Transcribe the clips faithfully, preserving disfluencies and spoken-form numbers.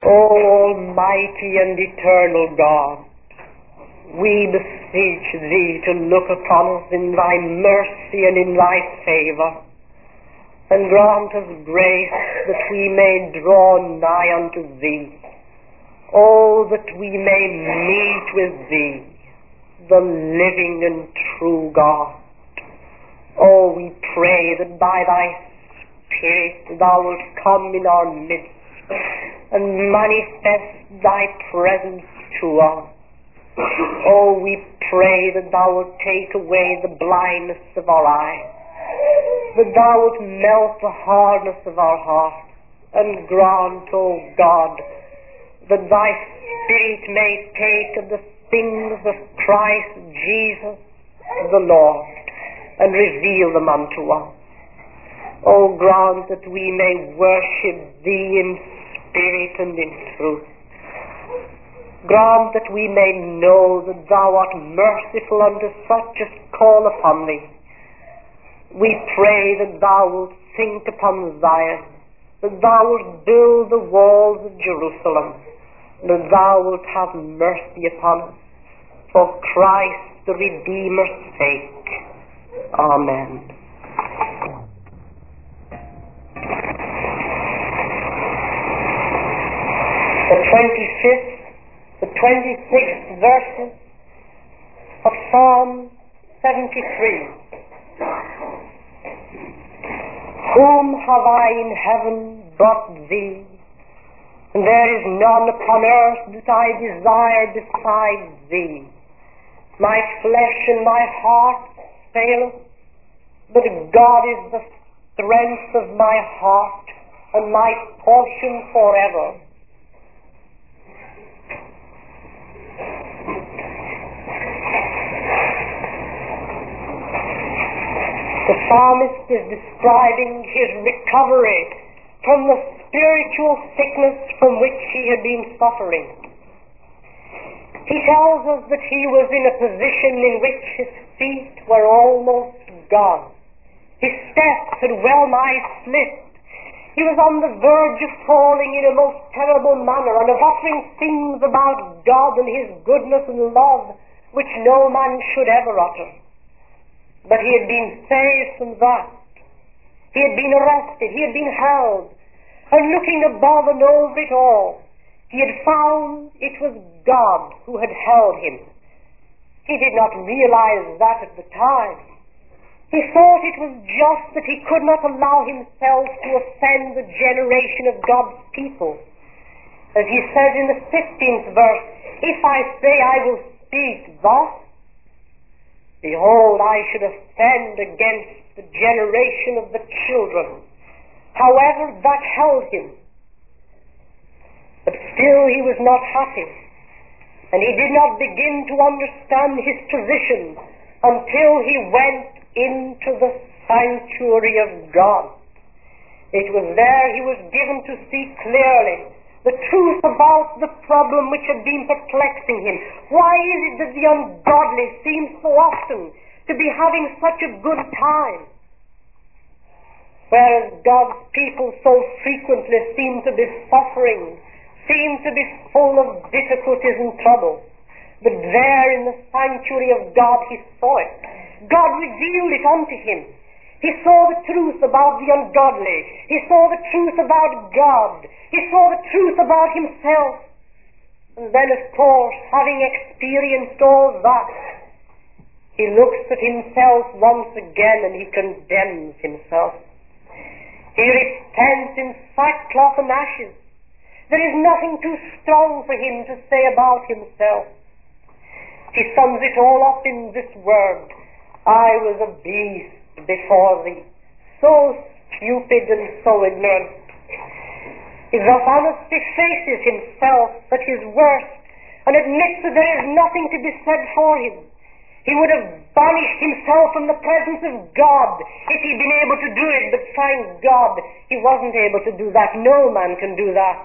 O Almighty and Eternal God, we beseech Thee to look upon us in Thy mercy and in Thy favour, and grant us grace that we may draw nigh unto Thee. Oh, that we may meet with Thee, the living and true God. Oh, we pray that by Thy Spirit Thou wilt come in our midst and manifest Thy presence to us. Oh, we pray that Thou wilt take away the blindness of our eyes, that Thou wilt melt the hardness of our heart, and grant, O God, that Thy Spirit may take of the things of Christ Jesus the Lord and reveal them unto us. O grant that we may worship Thee in spirit and in truth. Grant that we may know that Thou art merciful unto such as call upon Thee. We pray that Thou wilt think upon Zion, that Thou wilt build the walls of Jerusalem, that Thou wilt have mercy upon us, for Christ the Redeemer's sake. Amen. The twenty-fifth, the twenty-sixth verses of Psalm seventy-three. Whom have I in heaven but Thee? And there is none upon earth that I desire besides Thee. My flesh and my heart faileth, but God is the strength of my heart and my portion forever. The psalmist is describing his recovery from the spiritual sickness from which he had been suffering. He tells us that he was in a position in which his feet were almost gone. His steps had well nigh slipped. He was on the verge of falling in a most terrible manner and of uttering things about God and His goodness and love which no man should ever utter. But he had been saved from that. He had been arrested. He had been held. And looking above and over it all, he had found it was God who had held him. He did not realize that at the time. He thought it was just that he could not allow himself to offend the generation of God's people. As he says in the fifteenth verse, if I say I will speak thus, behold, I should offend against the generation of the children. However, that held him. But still he was not happy, and he did not begin to understand his position until he went into the sanctuary of God. It was there he was given to see clearly the truth about the problem which had been perplexing him. Why is it that the ungodly seem so often to be having such a good time, whereas God's people so frequently seem to be suffering, seem to be full of difficulties and trouble? But there in the sanctuary of God he saw it. God revealed it unto him. He saw the truth about the ungodly. He saw the truth about God. He saw the truth about himself. And then, of course, having experienced all that, he looks at himself once again and he condemns himself. He repents in sackcloth and ashes. There is nothing too strong for him to say about himself. He sums it all up in this word: I was a beast before thee, so stupid and so ignorant. He thus honestly faces himself at his worst and admits that there is nothing to be said for him. He would have banished himself from the presence of God if he'd been able to do it, but thank God he wasn't able to do that. No man can do that.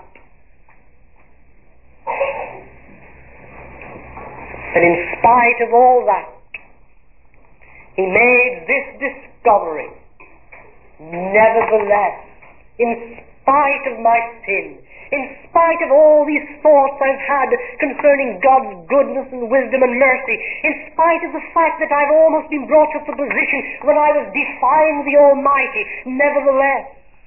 And in spite of all that, he made this discovery: nevertheless, in spite of my sin, in spite of all these thoughts I've had concerning God's goodness and wisdom and mercy, in spite of the fact that I've almost been brought to the position when I was defying the Almighty, nevertheless,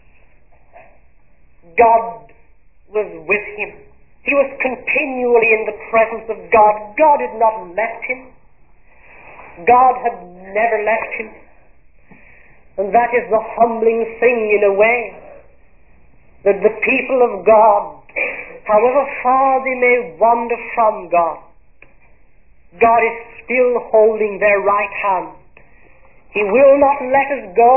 God was with him. He was continually in the presence of God. God had not left him. God had never left him. And that is the humbling thing in a way, that the people of God, however far they may wander from God, God is still holding their right hand. He will not let us go.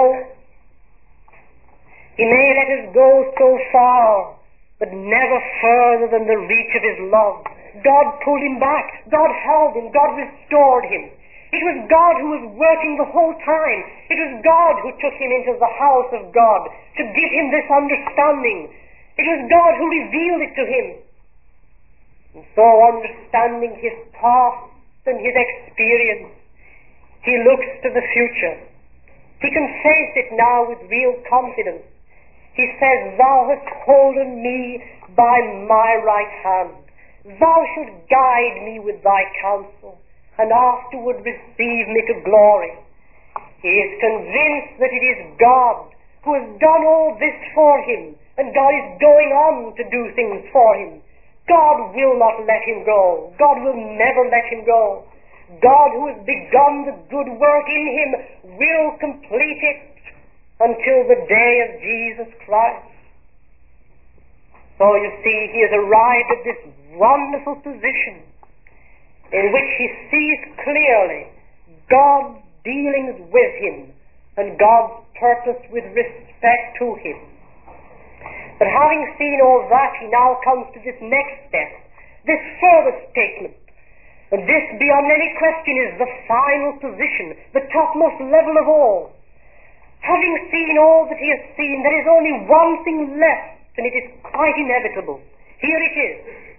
He may let us go so far, but never further than the reach of his love. God pulled him back. God held him. God restored him. It was God who was working the whole time. It was God who took him into the house of God to give him this understanding. It was God who revealed it to him. And so, understanding his past and his experience, he looks to the future. He can face it now with real confidence. He says, "Thou hast holden me by my right hand. Thou shalt guide me with thy counsel, and afterward receive me to glory." He is convinced that it is God who has done all this for him, and God is going on to do things for him. God will not let him go. God will never let him go. God, who has begun the good work in him, will complete it until the day of Jesus Christ. So you see, he has arrived at this wonderful position in which he sees clearly God's dealings with him and God's purpose with respect to him. But having seen all that, he now comes to this next step, this further statement. And this, beyond any question, is the final position, the topmost level of all. Having seen all that he has seen, there is only one thing left, and it is quite inevitable. Here it is.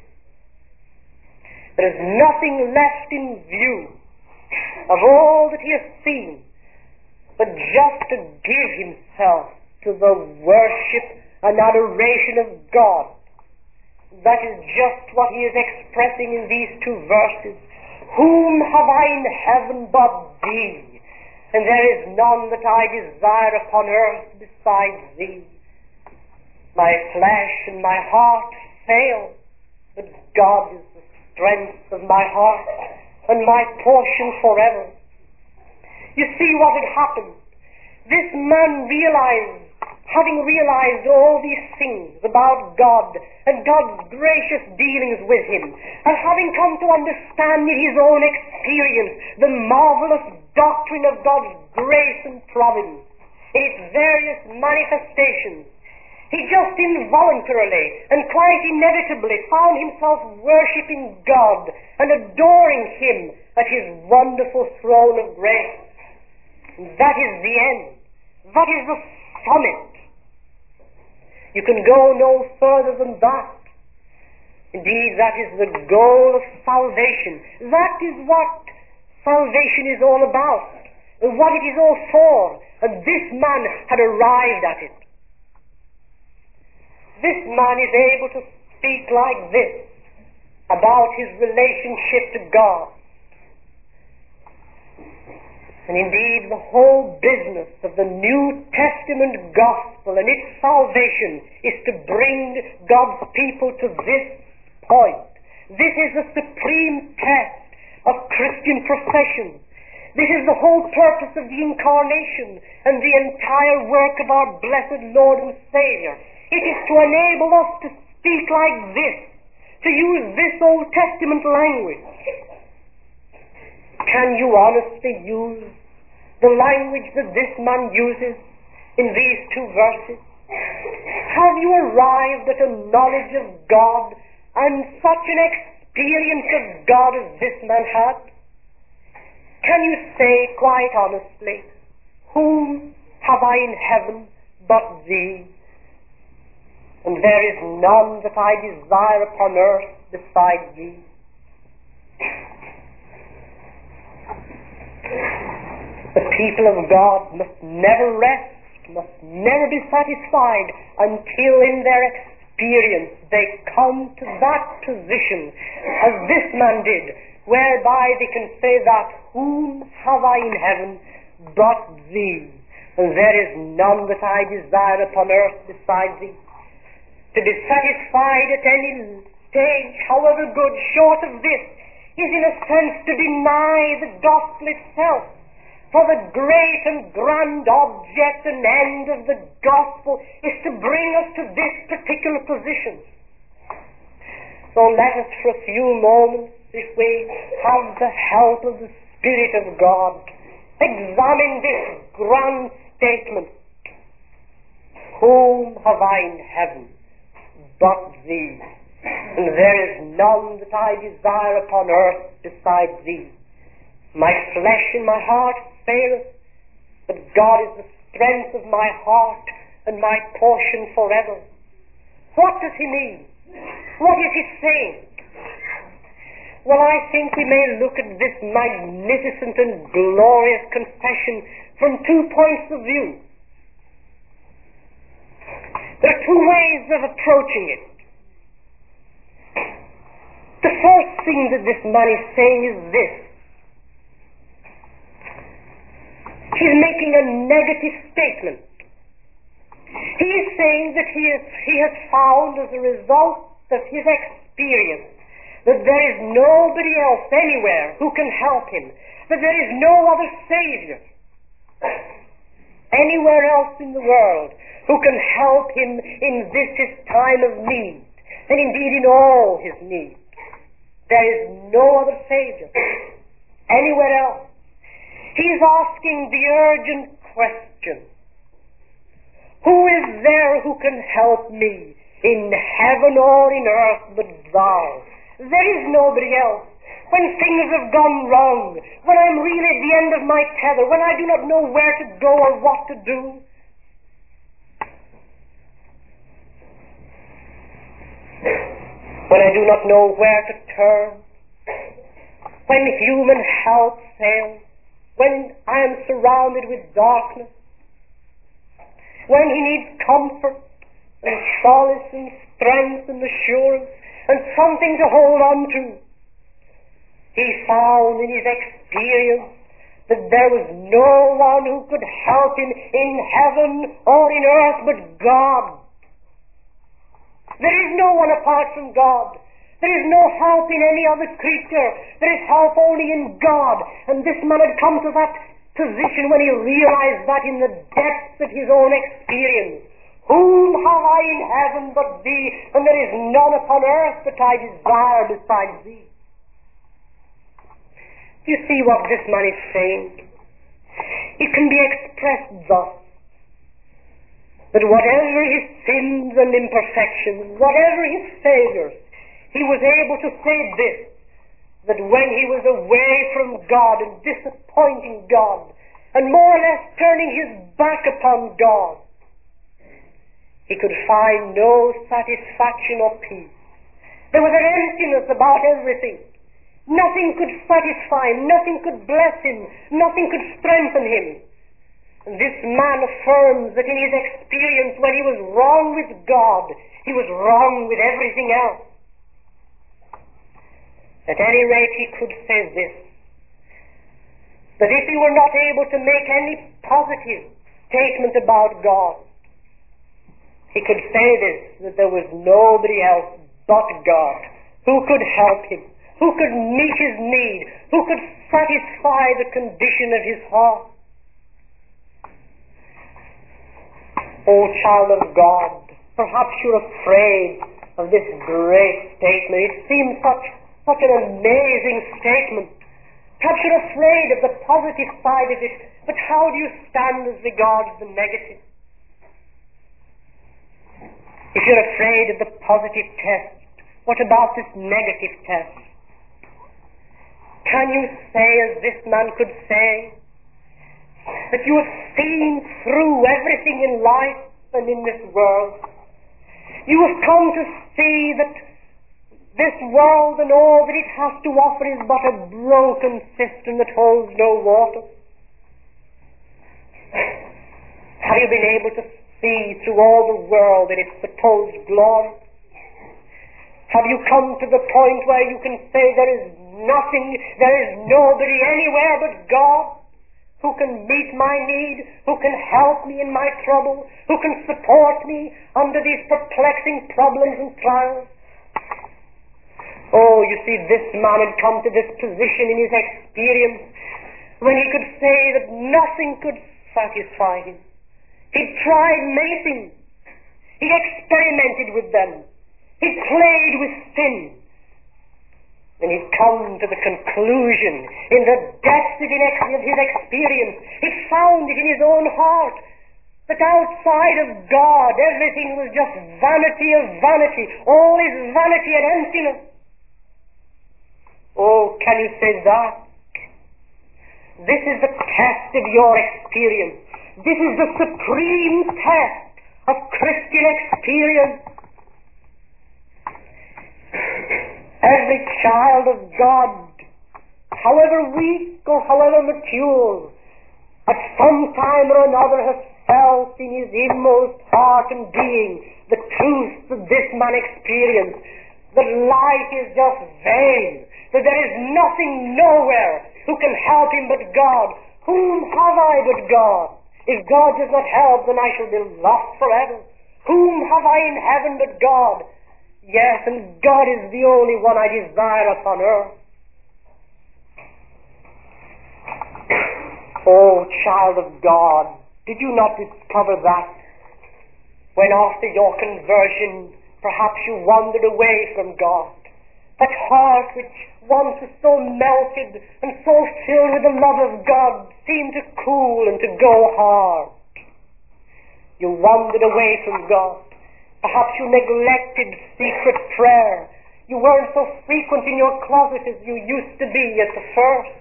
There is nothing left in view of all that he has seen, but just to give himself to the worship and adoration of God. That is just what he is expressing in these two verses. "Whom have I in heaven but thee? And there is none that I desire upon earth besides thee. My flesh and my heart fail, but God is the strength of my heart and my portion forever." You see what had happened. This man realized, having realized all these things about God and God's gracious dealings with him, and having come to understand in his own experience the marvelous doctrine of God's grace and providence in its various manifestations, he just involuntarily and quite inevitably found himself worshipping God and adoring him at his wonderful throne of grace. And that is the end. That is the summit. You can go no further than that. Indeed, that is the goal of salvation. That is what salvation is all about, and what it is all for. And this man had arrived at it. This man is able to speak like this about his relationship to God. And indeed, the whole business of the New Testament gospel and its salvation is to bring God's people to this point. This is the supreme test of Christian profession. This is the whole purpose of the incarnation and the entire work of our blessed Lord and Savior. It is to enable us to speak like this, to use this Old Testament language. Can you honestly use the language that this man uses in these two verses? Have you arrived at a knowledge of God and such an experience of God as this man had? Can you say quite honestly, "Whom have I in heaven but thee? And there is none that I desire upon earth beside thee"? The people of God must never rest, must never be satisfied until in their experience, they come to that position, as this man did, whereby they can say that, whom have I in heaven but thee? And there is none that I desire upon earth beside thee. To be satisfied at any stage, however good, short of this, is in a sense to deny the gospel itself. For the great and grand object and end of the gospel is to bring us to this particular position. So let us for a few moments, if we have the help of the Spirit of God, examine this grand statement. Whom have I in heaven but thee? And there is none that I desire upon earth beside thee. My flesh and my heart faileth, but God is the strength of my heart and my portion forever. What does he mean? What is he saying? Well, I think we may look at this magnificent and glorious confession from two points of view. There are two ways of approaching it. The first thing that this man is saying is this. He's making a negative statement. He is saying that he, is, he has found as a result of his experience that there is nobody else anywhere who can help him, that there is no other Savior anywhere else in the world who can help him in this his time of need, and indeed in all his need. There is no other Savior anywhere else. He is asking the urgent question, who is there who can help me in heaven or in earth but thou? There is nobody else. When things have gone wrong, when I'm really at the end of my tether, when I do not know where to go or what to do, when I do not know where to turn, when human help fails, when I am surrounded with darkness, when he needs comfort and solace and strength and assurance and something to hold on to, he found in his experience that there was no one who could help him in heaven or in earth but God. There is no one apart from God. There is no help in any other creature. There is help only in God. And this man had come to that position when he realized that in the depths of his own experience. Whom have I in heaven but thee? And there is none upon earth that I desire besides thee. Do you see what this man is saying? It can be expressed thus. That whatever his sins and imperfections, whatever his failures, he was able to say this, that when he was away from God and disappointing God, and more or less turning his back upon God, he could find no satisfaction or peace. There was an emptiness about everything. Nothing could satisfy him, nothing could bless him, nothing could strengthen him. And this man affirms that in his experience, when he was wrong with God, he was wrong with everything else. At any rate, he could say this, that if he were not able to make any positive statement about God, he could say this, that there was nobody else but God who could help him, who could meet his need, who could satisfy the condition of his heart. Oh, child of God, perhaps you're afraid of this great statement. It seems such Such an amazing statement. Perhaps you're afraid of the positive side of it, but how do you stand as regards the negative? If you're afraid of the positive test, what about this negative test? Can you say, as this man could say, that you have seen through everything in life and in this world? You have come to see that this world and all that it has to offer is but a broken cistern that holds no water. Have you been able to see through all the world and its supposed glory? Have you come to the point where you can say there is nothing, there is nobody anywhere but God who can meet my need, who can help me in my trouble, who can support me under these perplexing problems and trials? Oh, you see, this man had come to this position in his experience when he could say that nothing could satisfy him. He'd tried many things. He'd experimented with them. He'd played with sin. And he'd come to the conclusion, in the depths of his experience, he'd found it in his own heart, that outside of God everything was just vanity of vanity. All is vanity and emptiness. Oh, can you say that? This is the test of your experience. This is the supreme test of Christian experience. Every child of God, however weak or however mature, at some time or another has felt in his inmost heart and being the truth that this man experienced, that life is just vain, that there is nothing nowhere who can help him but God. Whom have I but God? If God does not help, then I shall be lost forever. Whom have I in heaven but God? Yes, and God is the only one I desire upon earth. Oh, child of God, did you not discover that when after your conversion perhaps you wandered away from God? That heart which once was so melted and so filled with the love of God seemed to cool and to go hard. You wandered away from God. Perhaps you neglected secret prayer. You weren't so frequent in your closet as you used to be at the first.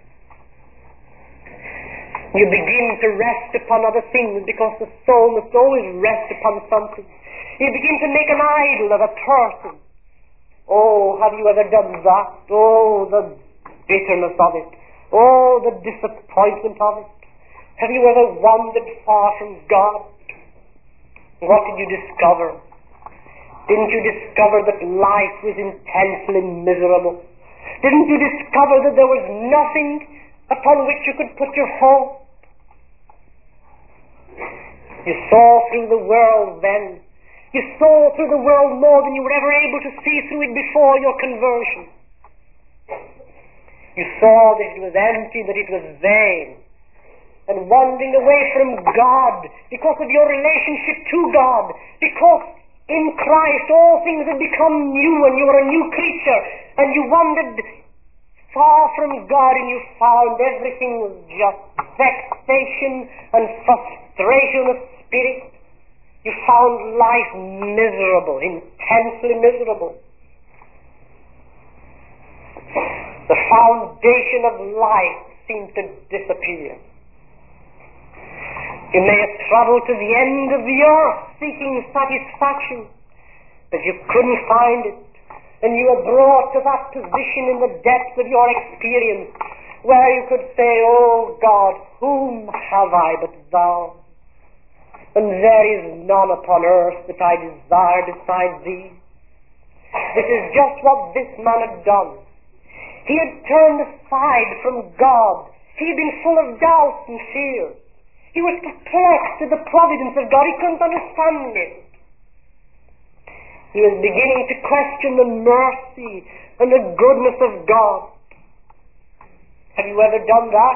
You begin to rest upon other things because the soul must always rest upon something. You begin to make an idol of a person. Oh, have you ever done that? Oh, the bitterness of it. Oh, the disappointment of it. Have you ever wandered far from God? What did you discover? Didn't you discover that life was intensely miserable? Didn't you discover that there was nothing upon which you could put your hope? You saw through the world then. You saw through the world more than you were ever able to see through it before your conversion. You saw that it was empty, that it was vain. And wandering away from God because of your relationship to God, because in Christ all things had become new and you were a new creature, and you wandered far from God and you found everything was just vexation and frustration of spirit. You found life miserable, intensely miserable. The foundation of life seemed to disappear. You may have traveled to the end of the earth seeking satisfaction, but you couldn't find it. And you were brought to that position in the depths of your experience where you could say, "Oh God, whom have I but thou? And there is none upon earth that I desire beside thee." This is just what this man had done. He had turned aside from God. He had been full of doubts and fears. He was perplexed at the providence of God. He couldn't understand it. He was beginning to question the mercy and the goodness of God. Have you ever done that?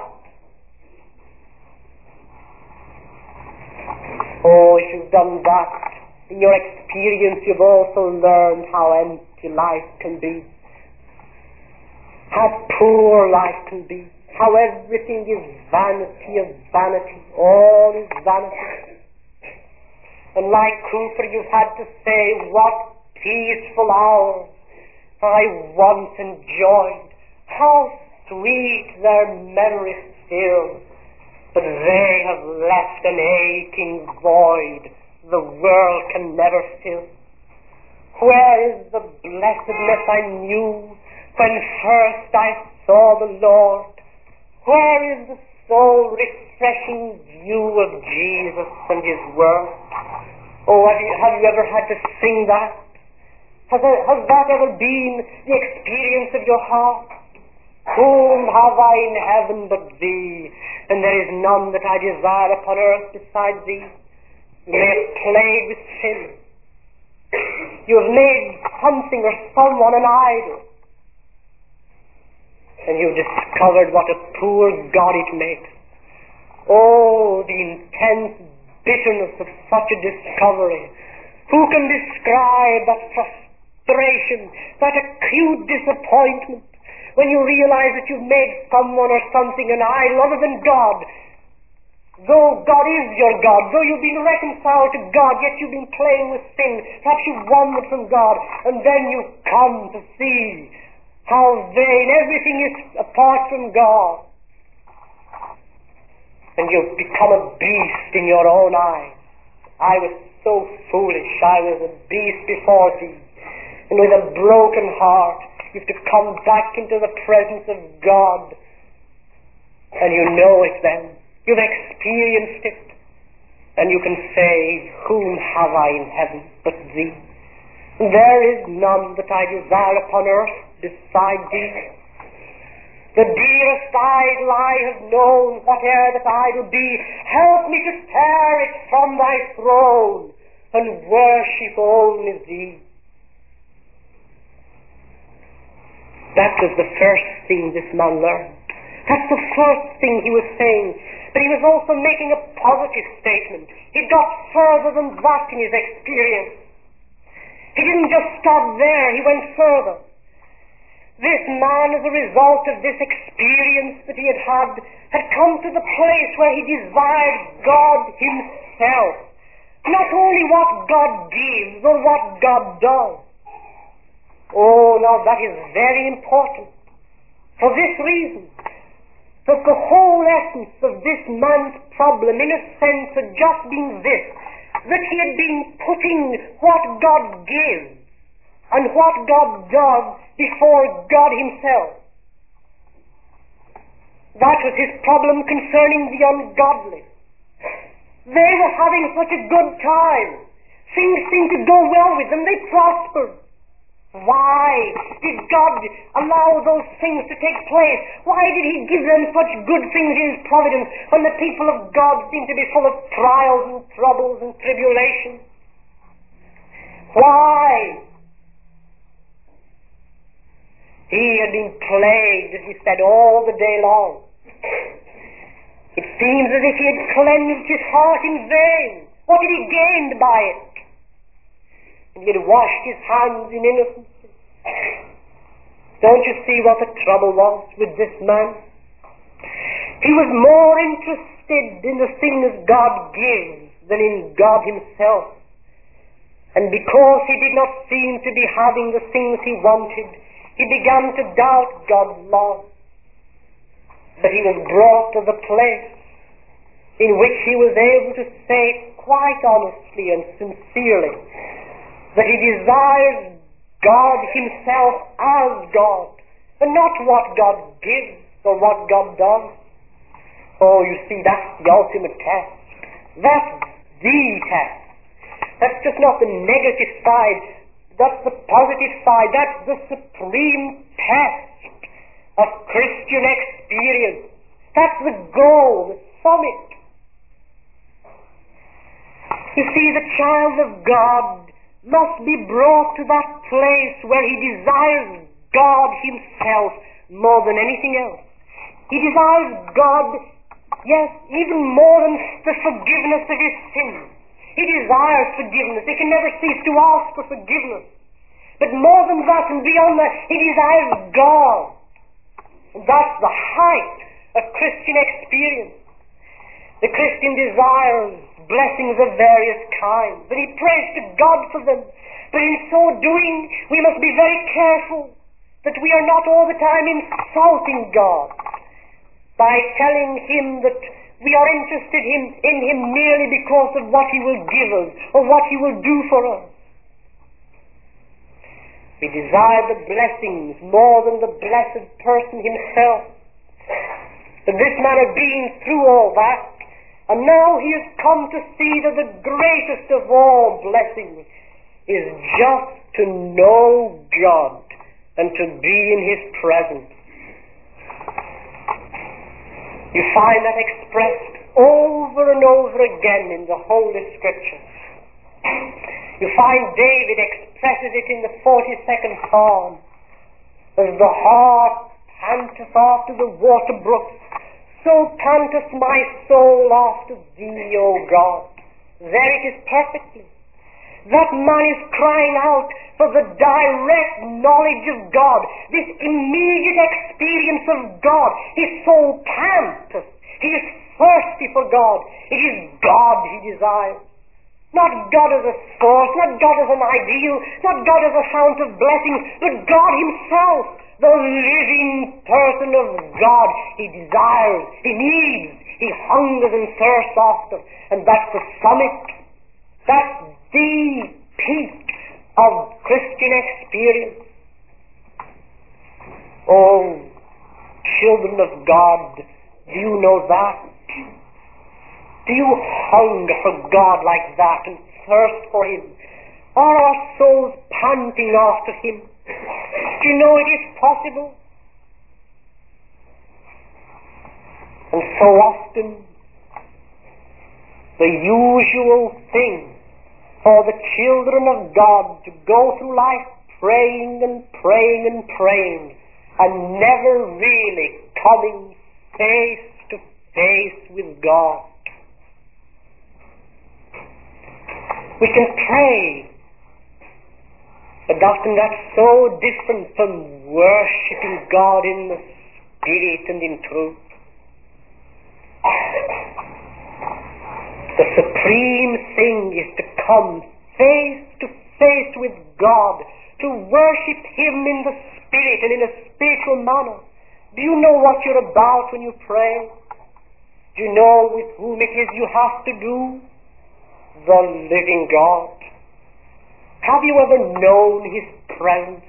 Oh, if you've done that, in your experience you've also learned how empty life can be. How poor life can be. How everything is vanity of vanity. All is vanity. And like Cooper, you've had to say, "What peaceful hours I once enjoyed. How sweet their memories still. But they have left an aching void the world can never fill. Where is the blessedness I knew when first I saw the Lord? Where is the soul-refreshing view of Jesus and His Word?" Oh, have you, have you ever had to sing that? Has, there, has that ever been the experience of your heart? Whom have I in heaven but thee? And there is none that I desire upon earth beside thee. You may have played with sin. You have made something or someone an idol. And you've discovered what a poor God it makes. Oh, the intense bitterness of such a discovery. Who can describe that frustration, that acute disappointment, when you realize that you've made someone or something an idol other than God? Though God is your God, though you've been reconciled to God, yet you've been playing with sin, perhaps you've wandered from God, and then you come to see how vain everything is apart from God. And you've become a beast in your own eyes. I was so foolish, I was a beast before thee. And with a broken heart, you have to come back into the presence of God. And you know it then. You've experienced it. And you can say, whom have I in heaven but thee? There is none that I desire upon earth beside thee. The dearest idol I have known, whate'er that idol be, help me to tear it from thy throne and worship only thee. That was the first thing this man learned. That's the first thing he was saying. But he was also making a positive statement. He got further than that in his experience. He didn't just stop there, he went further. This man, as a result of this experience that he had had, had come to the place where he desired God himself. Not only what God gives or what God does. Oh, now that is very important. For this reason, that the whole essence of this man's problem, in a sense, had just been this, that he had been putting what God gives and what God does before God himself. That was his problem concerning the ungodly. They were having such a good time. Things seemed to go well with them. They prospered. Why did God allow those things to take place? Why did he give them such good things in his providence when the people of God seemed to be full of trials and troubles and tribulations? Why? He had been plagued, as he said, all the day long. It seems as if he had cleansed his heart in vain. What had he gained by it? And he had washed his hands in innocence. Don't you see what the trouble was with this man? He was more interested in the things God gives than in God himself. And because he did not seem to be having the things he wanted, he began to doubt God's law. But he was brought to the place in which he was able to say quite honestly and sincerely that he desires God himself as God, and not what God gives or what God does. Oh, you see, that's the ultimate test. That's the test. That's just not the negative side. That's the positive side. That's the supreme test of Christian experience. That's the goal, the summit. You see, the child of God must be brought to that place where he desires God himself more than anything else. He desires God, yes, even more than the forgiveness of his sins. He desires forgiveness. He can never cease to ask for forgiveness. But more than that and beyond that, he desires God. And that's the height of Christian experience. The Christian desires blessings of various kinds, and he prays to God for them. But in so doing, we must be very careful that we are not all the time insulting God by telling him that we are interested in, in him merely because of what he will give us or what he will do for us. We desire the blessings more than the blessed person himself. But this man had been through all that, and now he has come to see that the greatest of all blessings is just to know God and to be in His presence. You find that expressed over and over again in the Holy Scriptures. You find David expresses it in the forty-second Psalm. As the hart panteth after the water brooks, so panteth my soul after Thee, O God. There it is perfectly. That man is crying out for the direct knowledge of God, this immediate experience of God. His soul panteth. He is thirsty for God. It is God he desires. Not God as a source, not God as an ideal, not God as a fount of blessings, but God Himself, the living person of God. He desires, He needs, He hungers and thirsts after. And that's the summit. That's the peak of Christian experience. Oh, children of God, do you know that? Do you hunger for God like that and thirst for Him? Are our souls panting after Him? Do you know it is possible? And so often, the usual thing for the children of God to go through life praying and praying and praying and never really coming face to face with God. We can pray, but often that's so different from worshipping God in the Spirit and in truth. The supreme thing is to come face to face with God, to worship Him in the Spirit and in a spiritual manner. Do you know what you're about when you pray? Do you know with whom it is you have to do? The living God. Have you ever known His presence?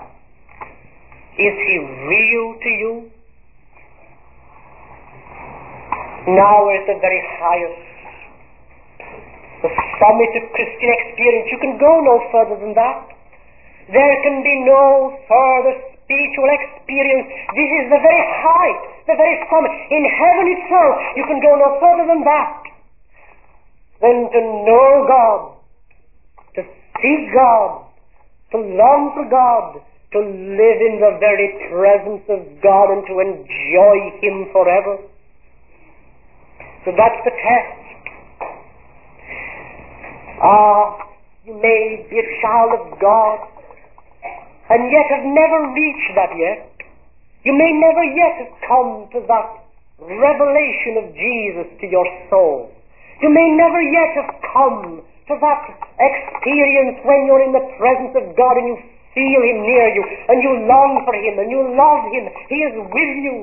Is He real to you? Now we're at the very highest, the summit of Christian experience. You can go no further than that. There can be no further spiritual experience. This is the very height, the very summit. In heaven itself, you can go no further than that. Than to know God, to seek God, to long for God, to live in the very presence of God and to enjoy Him forever. So that's the test. Ah, you may be a child of God and yet have never reached that yet. You may never yet have come to that revelation of Jesus to your soul. You may never yet have come to that experience when you're in the presence of God and you feel Him near you and you long for Him and you love Him. He is with you.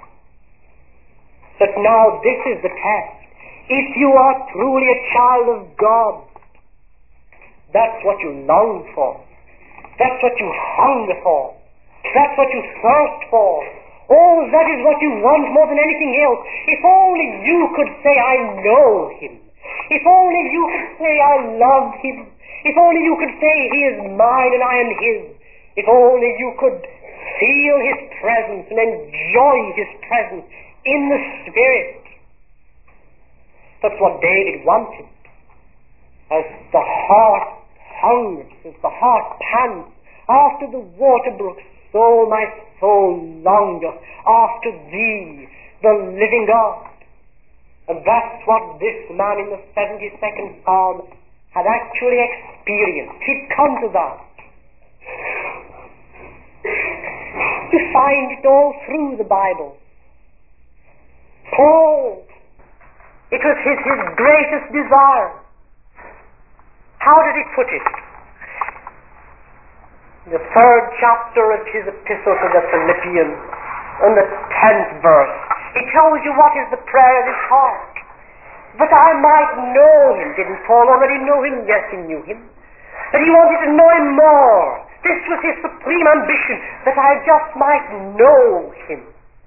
But now this is the test. If you are truly a child of God, that's what you long for. That's what you hunger for. That's what you thirst for. Oh, that is what you want more than anything else. If only you could say, I know Him. If only you could say, I love Him. If only you could say, He is mine and I am His. If only you could feel His presence and enjoy His presence in the Spirit. That's what David wanted. As the heart hungers, as the heart pants after the water brooks, so my soul longeth after Thee, the living God. And that's what this man in the seventy-second Psalm had actually experienced. He'd come to that. You find it all through the Bible. Paul, it was his, his greatest desire. How did he put it? The third chapter of his epistle to the Philippians, in the tenth verse, he tells you what is the prayer of his heart. That I might know Him. Didn't Paul already know Him? Yes, he knew Him. But he wanted to know Him more. This was his supreme ambition, that I just might know Him.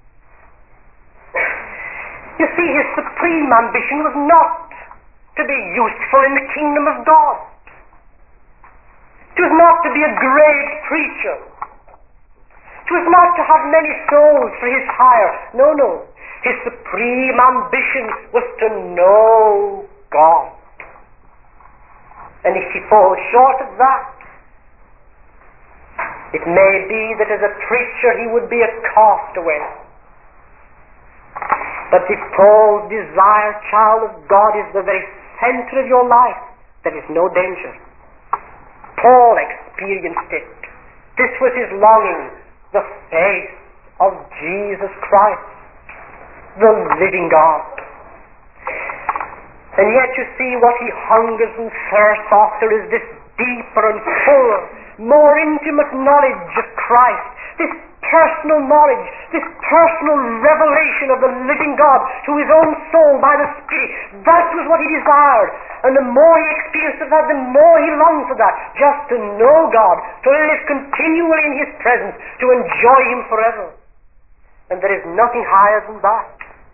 You see, his supreme ambition was not to be useful in the kingdom of God, to It was not to be a great preacher. It was not to have many souls for his hire. No, no. His supreme ambition was to know God. And if he falls short of that, it may be that as a preacher he would be a castaway. But if Paul's desire, child of God, is the very center of your life, there is no danger. Paul experienced it. This was his longing, the face of Jesus Christ, the living God. And yet you see what he hungers and thirsts after is this deeper and fuller, more intimate knowledge of Christ, this personal knowledge, this personal revelation of the living God to his own soul by the Spirit. That was what he desired. And the more he experienced of that, the more he longed for that. Just to know God, to live continually in his presence, to enjoy him forever. And there is nothing higher than that.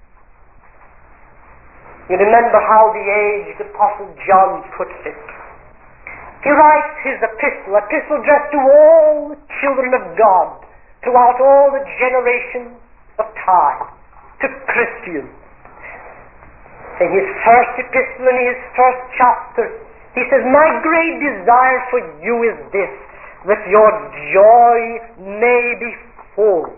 You remember how the aged Apostle John puts it. He writes his epistle, epistle addressed to all the children of God, throughout all the generations of time, to Christians. In his first epistle, in his first chapter, he says, "My great desire for you is this, that your joy may be full."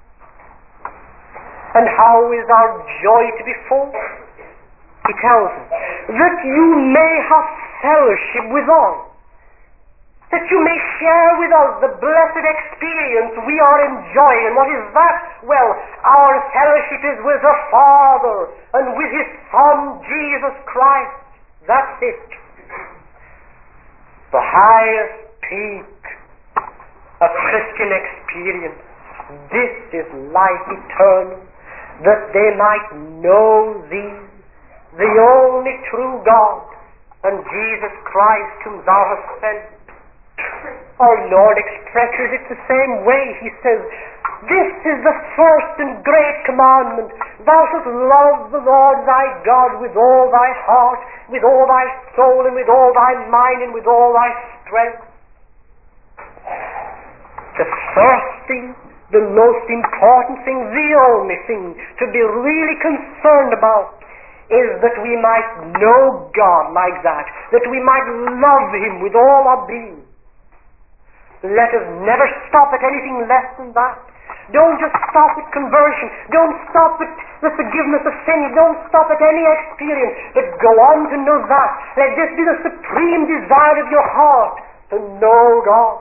And how is our joy to be full? He tells us, "That you may have fellowship with all." That you may share with us the blessed experience we are enjoying. And what is that? Well, our fellowship is with the Father and with his Son, Jesus Christ. That's it. The highest peak of Christian experience. This is life eternal, that they might know thee, the only true God, and Jesus Christ whom thou hast sent. Our Lord expresses it the same way. He says, "This is the first and great commandment. Thou shalt love the Lord thy God with all thy heart, with all thy soul, and with all thy mind, and with all thy strength." The first thing, the most important thing, the only thing to be really concerned about is that we might know God like that, that we might love him with all our being. Let us never stop at anything less than that. Don't just stop at conversion. Don't stop at the forgiveness of sins. Don't stop at any experience, but go on to know that. Let this be the supreme desire of your heart, to know God.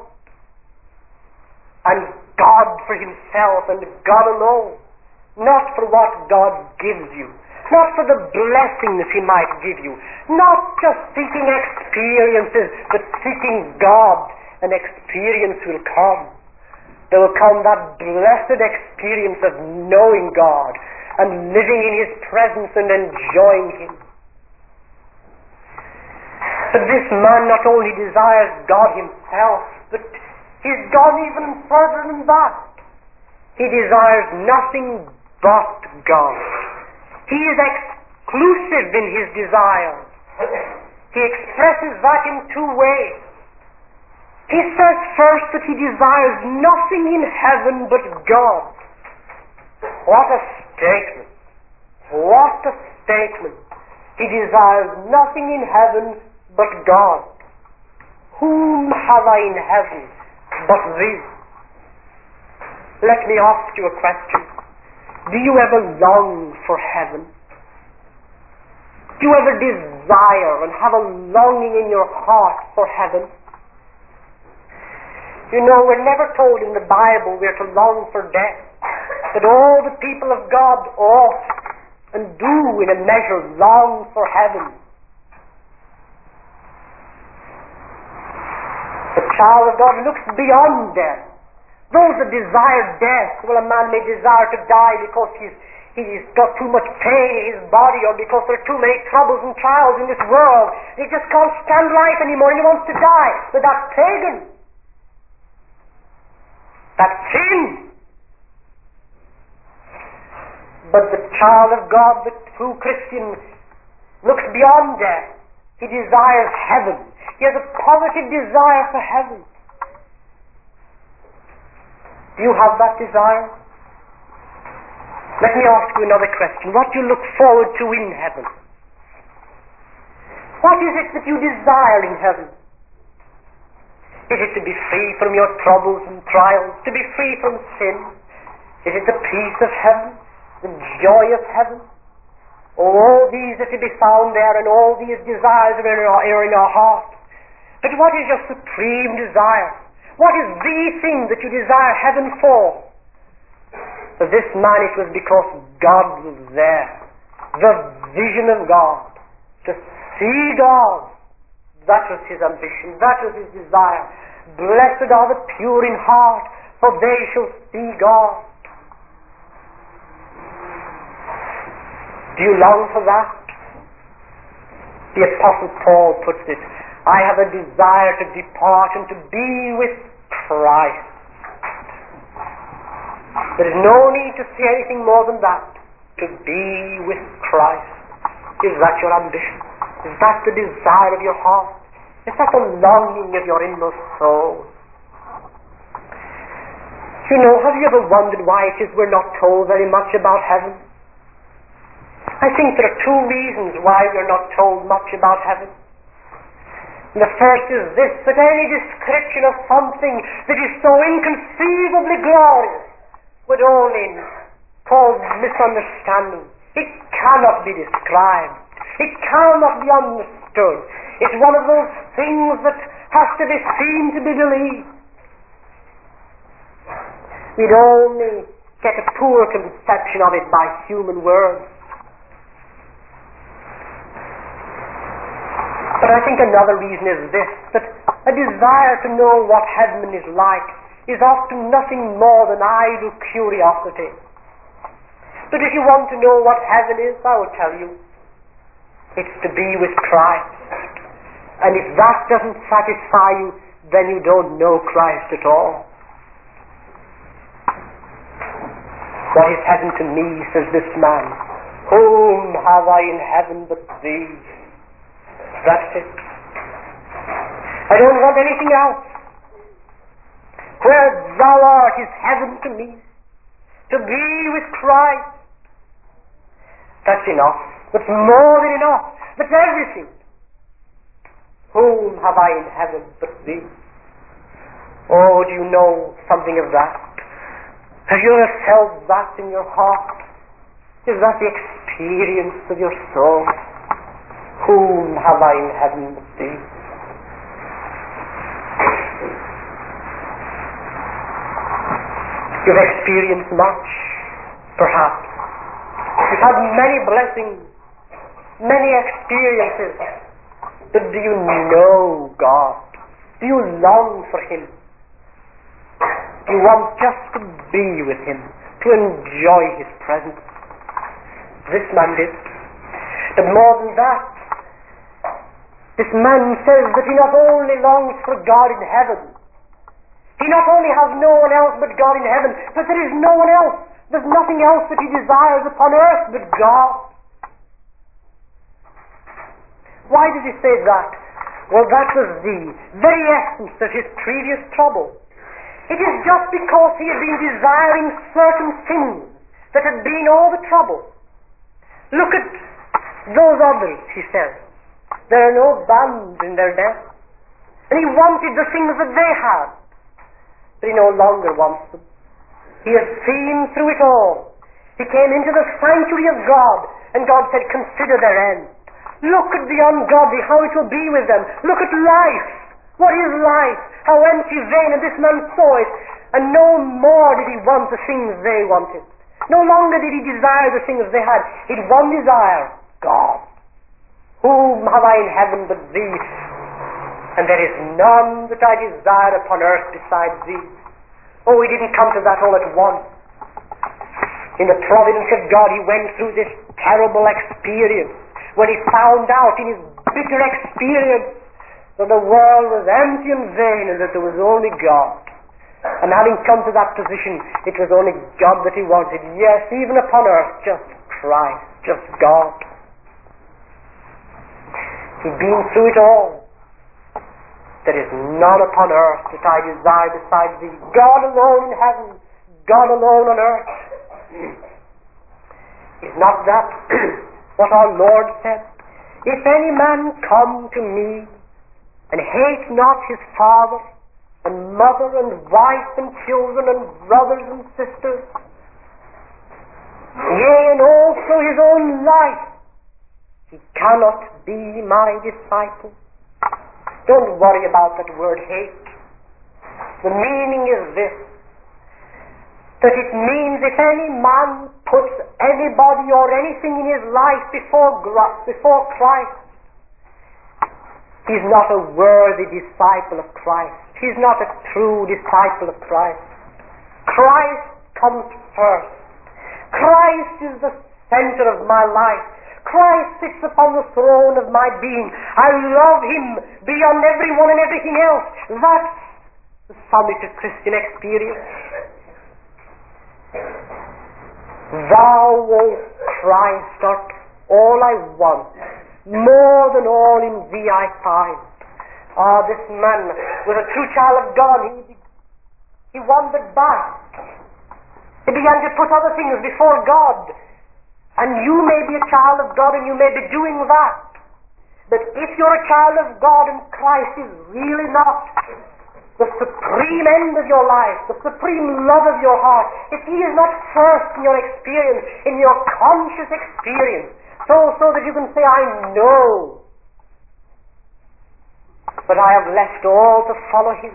And God for himself, and God alone. Not for what God gives you. Not for the blessings he might give you. Not just seeking experiences, but seeking God. An experience will come. There will come that blessed experience of knowing God and living in his presence and enjoying him. But this man not only desires God himself, but he's gone even further than that. He desires nothing but God. He is exclusive in his desire. He expresses that in two ways. He says first that he desires nothing in heaven but God. What a statement! What a statement! He desires nothing in heaven but God. Whom have I in heaven but thee? Let me ask you a question. Do you ever long for heaven? Do you ever desire and have a longing in your heart for heaven? You know, we're never told in the Bible we're to long for death, but all the people of God ought and do in a measure long for heaven. The child of God looks beyond death. Those that desire death, well, a man may desire to die because he's he's got too much pain in his body, or because there are too many troubles and trials in this world. He just can't stand life anymore and he wants to die. But that's pagan. That's sin. But the child of God, the true Christian, looks beyond death. He desires heaven. He has a positive desire for heaven. Do you have that desire? Let me ask you another question. What do you look forward to in heaven? What is it that you desire in heaven? Is it to be free from your troubles and trials, to be free from sin? Is it the peace of heaven, the joy of heaven? Oh, all these are to be found there, and all these desires are in our, are in our heart. But what is your supreme desire? What is the thing that you desire heaven for? For this man it was because God was there. The vision of God. To see God. That was his ambition. That was his desire. Blessed are the pure in heart, for they shall see God. Do you long for that? The Apostle Paul puts it, I have a desire to depart and to be with Christ. There is no need to say anything more than that. To be with Christ. Is that your ambition? Is that the desire of your heart? Is that the longing of your inmost soul? You know, have you ever wondered why it is we're not told very much about heaven? I think there are two reasons why we're not told much about heaven. The first is this, that any description of something that is so inconceivably glorious would only cause misunderstanding. It cannot be described. It cannot be understood. It's one of those things that has to be seen to be believed. We'd only get a poor conception of it by human words. But I think another reason is this, that a desire to know what heaven is like is often nothing more than idle curiosity. But if you want to know what heaven is, I will tell you, it's to be with Christ. And if that doesn't satisfy you, then you don't know Christ at all. What is heaven to me, says this man? Whom have I in heaven but thee? That's it. I don't want anything else. Where thou art is heaven to me. To be with Christ. That's enough. That's more than enough. That's everything. Whom have I in heaven but thee? Oh, do you know something of that? Have you ever felt that in your heart? Is that the experience of your soul? Whom have I in heaven but thee? You've experienced much, perhaps. You've had many blessings, many experiences. But do you know God? Do you long for Him? Do you want just to be with Him, to enjoy His presence? This man did. But more than that, this man says that he not only longs for God in heaven, he not only has no one else but God in heaven, but there is no one else. There's nothing else that he desires upon earth but God. Why did he say that? Well, that was the very essence of his previous trouble. It is just because he had been desiring certain things that had been all the trouble. Look at those others, he says. There are no bands in their death. And he wanted the things that they had. But he no longer wants them. He has seen through it all. He came into the sanctuary of God, and God said, consider their end. Look at the ungodly, how it will be with them. Look at life. What is life? How empty, vain, and this man saw it. And no more did he want the things they wanted. No longer did he desire the things they had. He had one desire, God. Whom have I in heaven but thee? And there is none that I desire upon earth besides thee. Oh, he didn't come to that all at once. In the providence of God, he went through this terrible experience when he found out in his bitter experience that the world was empty and vain and that there was only God. And having come to that position, it was only God that he wanted. Yes, even upon earth, just Christ, just God. He'd been through it all. There is none upon earth that I desire besides thee. God alone in heaven, God alone on earth. Is not that what our Lord said? If any man come to me and hate not his father and mother and wife and children and brothers and sisters, yea, and also his own life, he cannot be my disciple. Don't worry about that word hate. The meaning is this, that it means if any man puts anybody or anything in his life before, before Christ, he's not a worthy disciple of Christ. He's not a true disciple of Christ. Christ comes first. Christ is the center of my life. Christ sits upon the throne of my being. I love him beyond everyone and everything else. That's the summit of Christian experience. Thou, O Christ, art all I want. More than all in thee I find. Ah, this man was a true child of God. He, he wandered back. He began to put other things before God. And you may be a child of God and you may be doing that. But if you're a child of God and Christ is really not the supreme end of your life, the supreme love of your heart, if he is not first in your experience, in your conscious experience, so so that you can say, I know, but I have left all to follow him.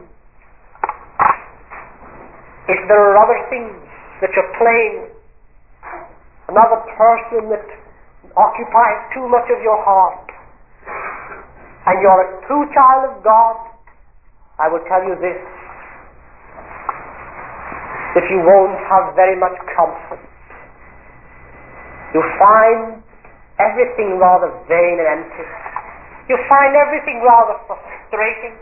If there are other things that you're playing, another person that occupies too much of your heart, and you're a true child of God, I will tell you this, that you won't have very much comfort. You'll find everything rather vain and empty. You'll find everything rather frustrating.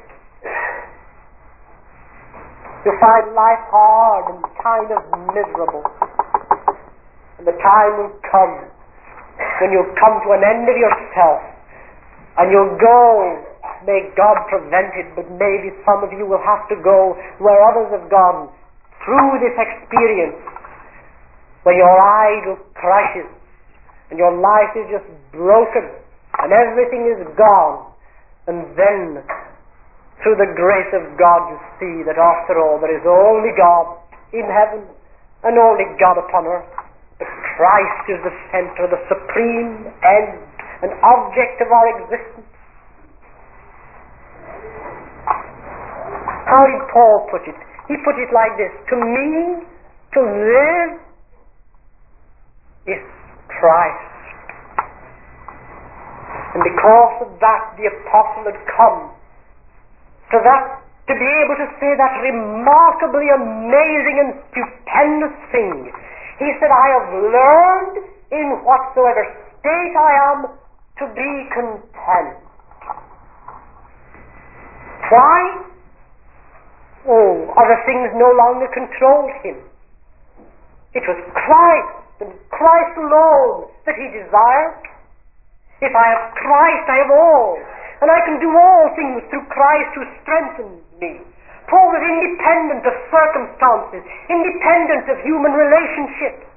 You'll find life hard and kind of miserable. And the time will come when you'll come to an end of yourself and you'll go. May God prevent it, but maybe some of you will have to go where others have gone through this experience, where your idol crashes and your life is just broken and everything is gone, and then through the grace of God you see that after all there is only God in heaven and only God upon earth. But Christ is the center, the supreme end and object of our existence. How did Paul put it? He put it like this: to me, to live is Christ. And because of that, the apostle had come to that, to be able to say that remarkably amazing and stupendous thing. He said, I have learned in whatsoever state I am to be content. Why? Oh, other things no longer controlled him. It was Christ and Christ alone that he desired. If I have Christ, I have all. And I can do all things through Christ who strengthens me. Paul was independent of circumstances, independent of human relationships.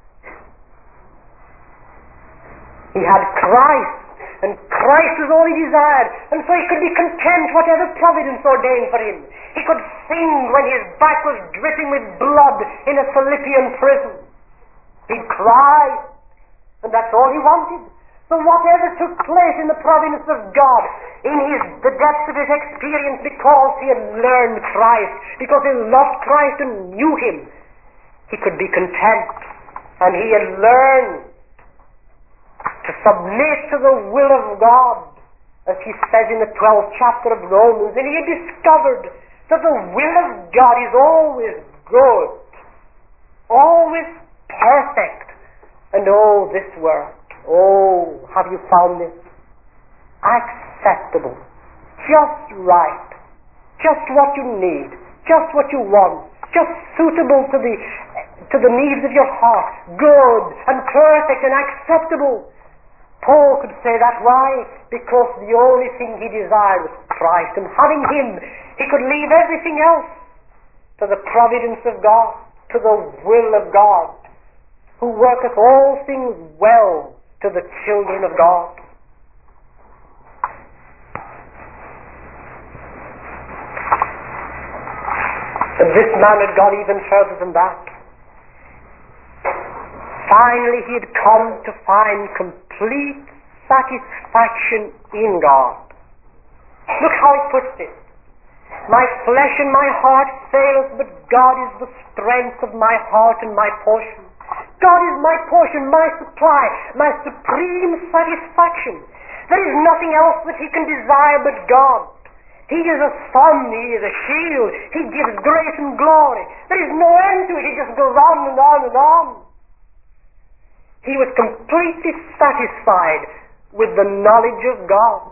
He had Christ, and Christ was all he desired, and so he could be content whatever providence ordained for him. He could sing when his back was dripping with blood in a Philippian prison. He'd cry, and that's all he wanted. So whatever took place in the providence of God, in his, the depths of his experience, because he had learned Christ, because he loved Christ and knew him, he could be content. And he had learned to submit to the will of God, as he says in the twelfth chapter of Romans. And he had discovered that the will of God is always good, always perfect. And oh, this word, oh, have you found this? Acceptable, just right, just what you need, just what you want, just suitable to the to the needs of your heart, good and perfect and acceptable. Paul could say that. Why? Because the only thing he desired was Christ, and having him, he could leave everything else to the providence of God, to the will of God, who worketh all things well to the children of God. And this man had gone even further than that. Finally, he had come to find complete satisfaction in God. Look how he puts it. My flesh and my heart faileth, but God is the strength of my heart and my portion. God is my portion, my supply, my supreme satisfaction. There is nothing else that he can desire but God. He is a sun, he is a shield, he gives grace and glory. There is no end to it, he just goes on and on and on. He was completely satisfied with the knowledge of God.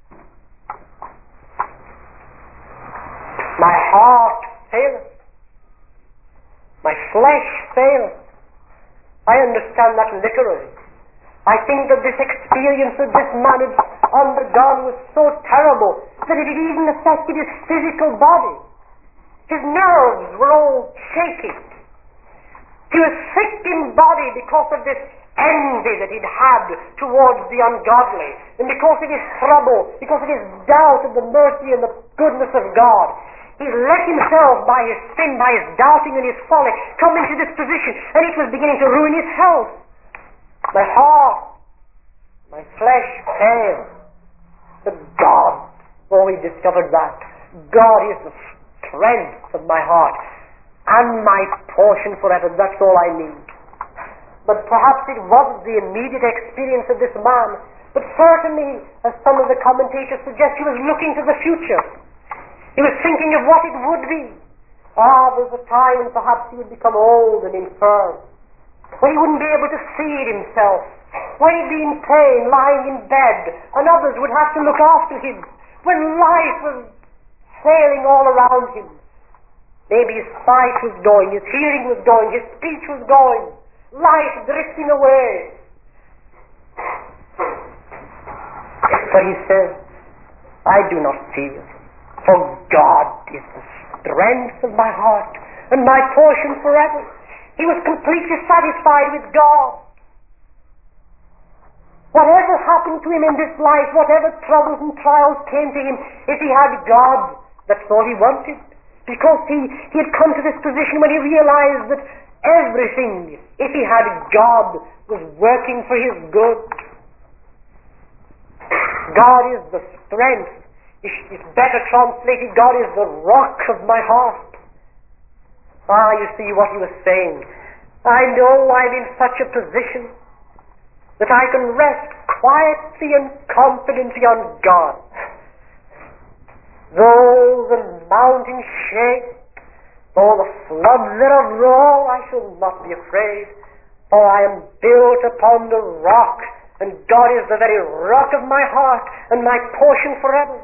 My heart faileth. My flesh faileth. I understand that literally. I think that this experience that this man had undergone was so terrible that it had even affected his physical body. His nerves were all shaky. He was sick in body because of this envy that he'd had towards the ungodly, and because of his trouble, because of his doubt of the mercy and the goodness of God. He let himself, by his sin, by his doubting and his folly, come into this position, and it was beginning to ruin his health. My heart, my flesh failed. But God, oh, he discovered that. God is the strength of my heart and my portion forever. That's all I need. But perhaps it wasn't the immediate experience of this man, but certainly, as some of the commentators suggest, he was looking to the future. He was thinking of what it would be. Ah, there's a time when perhaps he would become old and infirm, when he wouldn't be able to feed himself, when he'd be in pain, lying in bed, and others would have to look after him, when life was failing all around him. Maybe his sight was going, his hearing was going, his speech was going, life drifting away. But he says, I do not fear, for God is the strength of my heart and my portion forever. He was completely satisfied with God. Whatever happened to him in this life, whatever troubles and trials came to him, if he had God, that's all he wanted. Because he, he had come to this position when he realized that everything, if he had God, was working for his good. God is the strength. It's better translated, God is the rock of my heart. Ah, you see what he was saying. I know I'm in such a position that I can rest quietly and confidently on God. Though the mountains shake, though the floods thereof roll, I shall not be afraid, for I am built upon the rock, and God is the very rock of my heart and my portion forever.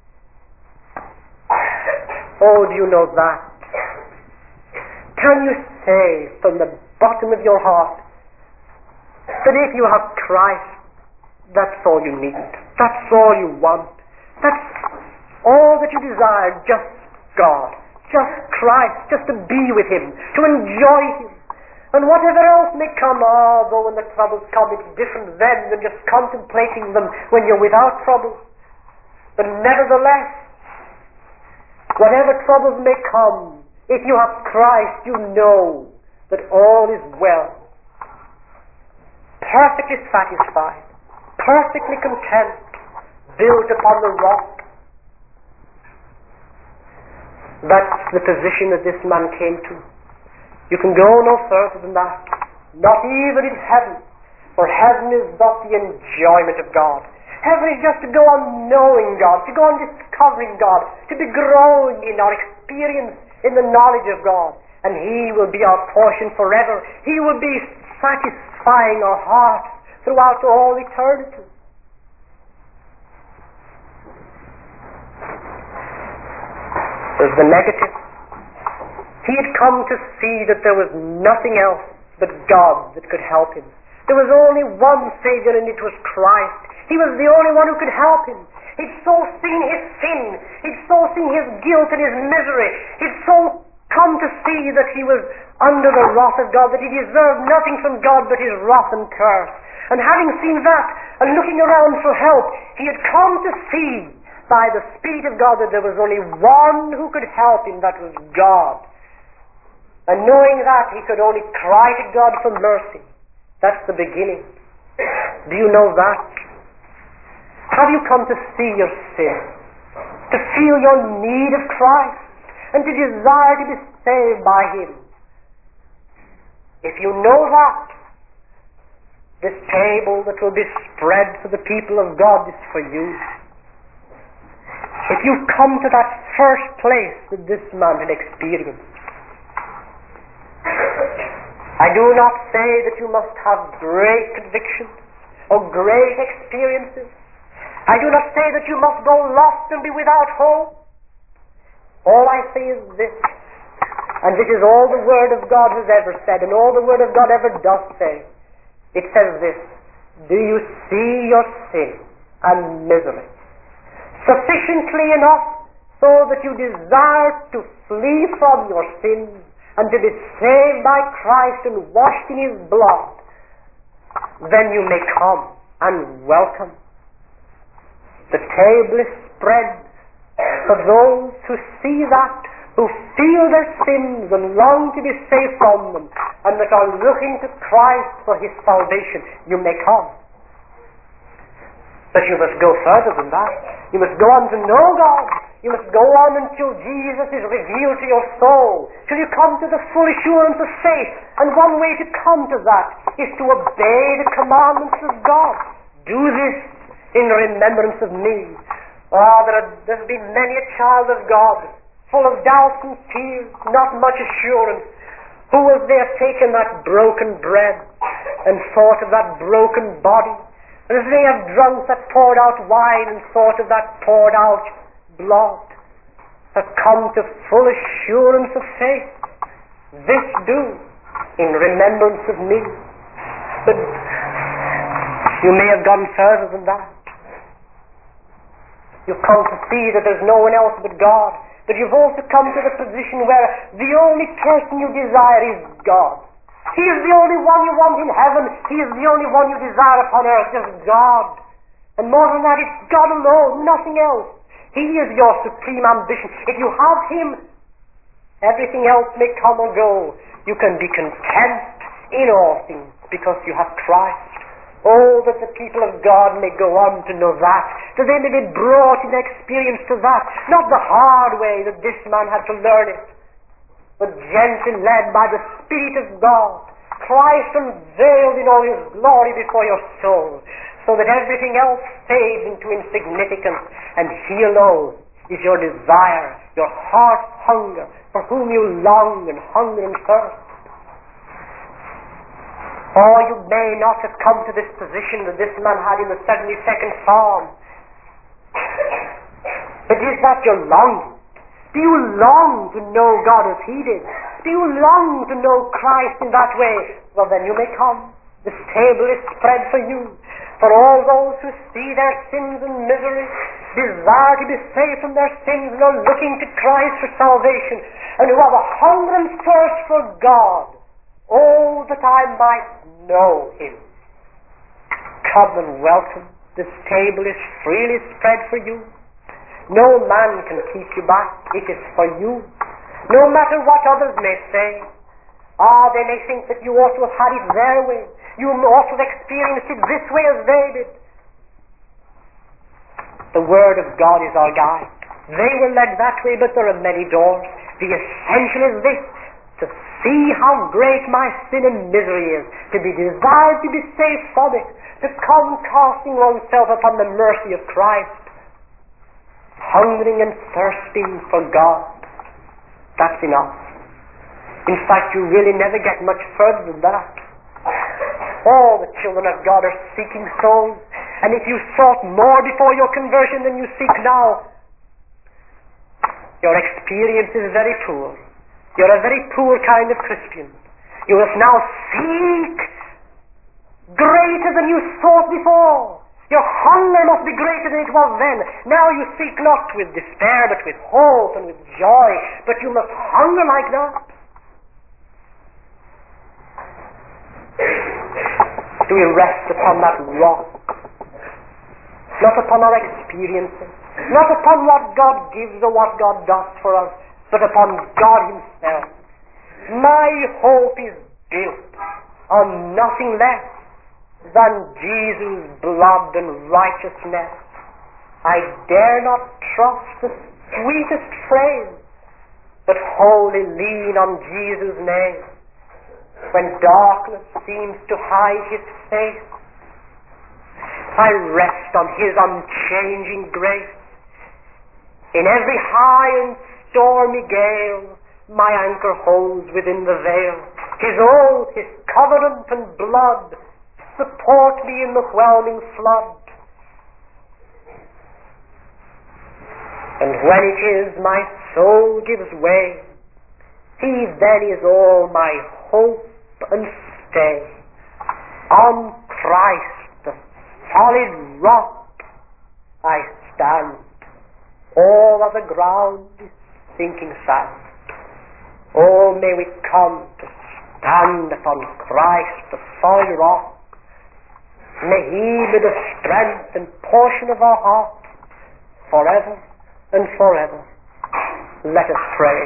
Oh, do you know that? Can you say from the bottom of your heart that if you have Christ, that's all you need, that's all you want, that's all that you desire, just God, just Christ, just to be with Him, to enjoy Him. And whatever else may come, ah, though when the troubles come, it's different then than just contemplating them when you're without trouble. But nevertheless, whatever troubles may come, if you have Christ, you know that all is well. Perfectly satisfied, perfectly content, built upon the rock. That's the position that this man came to. You can go no further than that. Not even in heaven, for heaven is but the enjoyment of God. Heaven is just to go on knowing God, to go on discovering God, to be growing in our experience in the knowledge of God. And He will be our portion forever. He will be satisfying our hearts throughout all eternity. There's the negative. He had come to see that there was nothing else but God that could help him. There was only one Savior, and it was Christ. He was the only one who could help him. He'd so seen his sin. He'd so seen his guilt and his misery. He'd so come to see that he was under the wrath of God, that he deserved nothing from God but his wrath and curse. And having seen that, and looking around for help, he had come to see by the Spirit of God that there was only one who could help him, that was God. And knowing that, he could only cry to God for mercy. That's the beginning. Do you know that? Have you come to see your sin, to feel your need of Christ, and to desire to be saved by him? If you know that, this table that will be spread for the people of God is for you. If you've come to that first place that this man had experienced, I do not say that you must have great convictions or great experiences. I do not say that you must go lost and be without hope. All I say is this, and this is all the Word of God has ever said, and all the Word of God ever does say. It says this: do you see your sin and misery sufficiently enough so that you desire to flee from your sins and to be saved by Christ and washed in his blood? Then you may come and welcome. The table is spread for those who see that, who feel their sins and long to be saved from them, and that are looking to Christ for his salvation. You may come. But you must go further than that. You must go on to know God. You must go on until Jesus is revealed to your soul, till you come to the full assurance of faith. And one way to come to that is to obey the commandments of God. Do this in remembrance of me. Oh, there have there's been many a child of God, full of doubts and tears, not much assurance, who as they have taken that broken bread and thought of that broken body, and as they have drunk that poured out wine and thought of that poured out blood, have come to full assurance of faith. This do in remembrance of me. But you may have gone further than that. You've come to see that there's no one else but God. But you've also come to the position where the only person you desire is God. He is the only one you want in heaven. He is the only one you desire upon earth, just God. And more than that, it's God alone, nothing else. He is your supreme ambition. If you have him, everything else may come or go. You can be content in all things because you have Christ. Oh, that the people of God may go on to know that, that they may be brought in experience to that, not the hard way that this man had to learn it, but gently led by the Spirit of God, Christ unveiled in all his glory before your soul, so that everything else fades into insignificance, and he alone is your desire, your heart's hunger, for whom you long and hunger and thirst. Or you may not have come to this position that this man had in the seventy-second Psalm. But is that your longing? Do you long to know God as he did? Do you long to know Christ in that way? Well, then you may come. This table is spread for you, for all those who see their sins and misery, desire to be saved from their sins, and are looking to Christ for salvation, and who have a hunger and thirst for God. Oh, that I might know him. Come and welcome. This table is freely spread for you. No man can keep you back. It is for you. No matter what others may say. Ah, they may think that you ought to have had it their way. You ought to have experienced it this way as they did. The Word of God is our guide. They were led that way, but there are many doors. The essential is this: to see how great my sin and misery is, to be desired to be saved from it, to come casting oneself upon the mercy of Christ, hungering and thirsting for God. That's enough. In fact, you really never get much further than that. All the children of God are seeking souls, and if you sought more before your conversion than you seek now, your experience is very poor. You're a very poor kind of Christian. You must now seek greater than you sought before. Your hunger must be greater than it was then. Now you seek not with despair, but with hope and with joy. But you must hunger like that. Do we rest upon that rock? Not upon our experiences, not upon what God gives or what God does for us, but upon God Himself. My hope is built on nothing less than Jesus' blood and righteousness. I dare not trust the sweetest phrase, but wholly lean on Jesus' name. When darkness seems to hide His face, I rest on His unchanging grace. In every high and stormy gale, my anchor holds within the veil. His oath, His covenant and blood support me in the whelming flood. And when it is my soul gives way, He then is all my hope and stay. On Christ, the solid rock, I stand. All other ground is sinking sand. Oh, may we come to stand upon Christ, the solid rock. May He be the strength and portion of our heart forever and forever. Let us pray.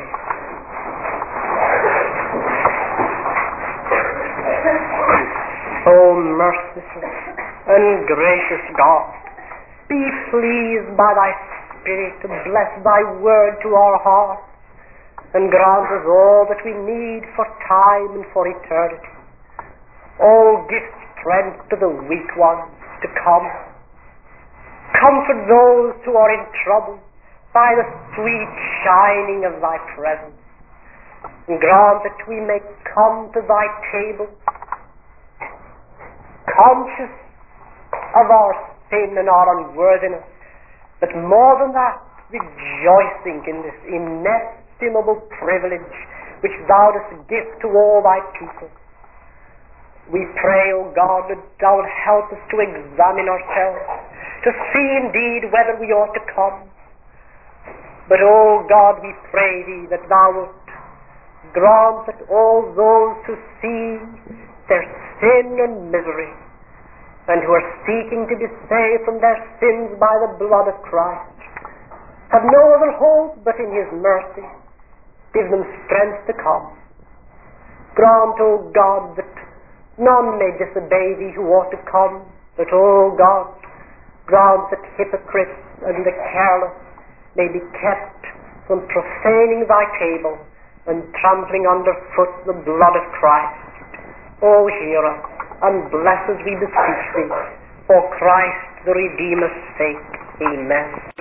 O merciful and gracious God, be pleased by Thy Spirit to bless Thy word to our hearts and grant us all that we need for time and for eternity. Oh, give strength to the weak ones to come. Comfort those who are in trouble by the sweet shining of Thy presence. And grant that we may come to Thy table conscious of our sin and our unworthiness, but more than that, rejoicing in this inestimable privilege which Thou dost give to all Thy people. We pray, O God, that Thou would help us to examine ourselves, to see indeed whether we ought to come. But, O God, we pray Thee that Thou wilt grant that all those who see their sin and misery, and who are seeking to be saved from their sins by the blood of Christ, have no other hope but in His mercy. Give them strength to come. Grant, O God, that none may disobey Thee who ought to come, but, O God, grant that hypocrites and the careless may be kept from profaning Thy table and trampling underfoot the blood of Christ. O hear us, and bless us, we beseech Thee, for Christ the Redeemer's sake. Amen.